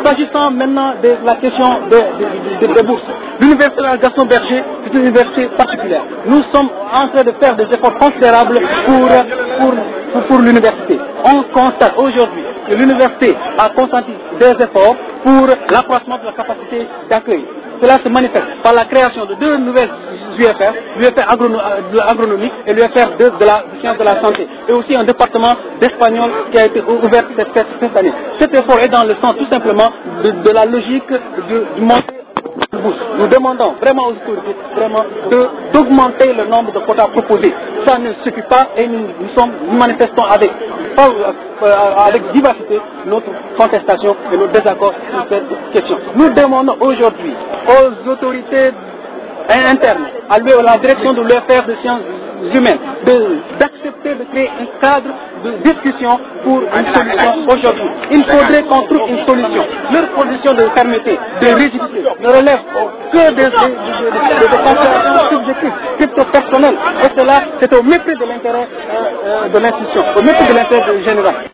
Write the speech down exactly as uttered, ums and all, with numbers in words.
S'agissant maintenant de la question des de, de, de bourses, l'université Gaston Berger est une université particulière. Nous sommes en train de faire des efforts considérables pour, pour, pour, pour l'université. On constate aujourd'hui que l'université a consenti des efforts pour l'accroissement de la capacité d'accueil. Cela se manifeste par la création de deux nouvelles U F R, l'U F R agrono agronomique et l'U F R de, de la science de la santé, et aussi un département d'espagnol qui a été ouvert cette, cette, cette année. Cet effort est dans le sens tout simplement de, de la logique de, du monde. Nous demandons vraiment aux autorités vraiment d'augmenter le nombre de quotas proposés. Ça ne suffit pas et nous, nous, sommes, nous manifestons avec, euh, avec vivacité notre contestation et notre désaccord sur cette question. Nous demandons aujourd'hui aux autorités internes, à la direction de l'U F R de sciences humaines, d'accepter de, de créer un cadre de discussion pour une solution aujourd'hui. Il faudrait qu'on trouve une solution. Leur condition de fermeté, de rigidité, ne relève que des de, de, de, de, de considérations subjectives, crypto-personnelles. Et cela, c'est au mépris de l'intérêt euh, euh, de l'institution, au mépris de l'intérêt général.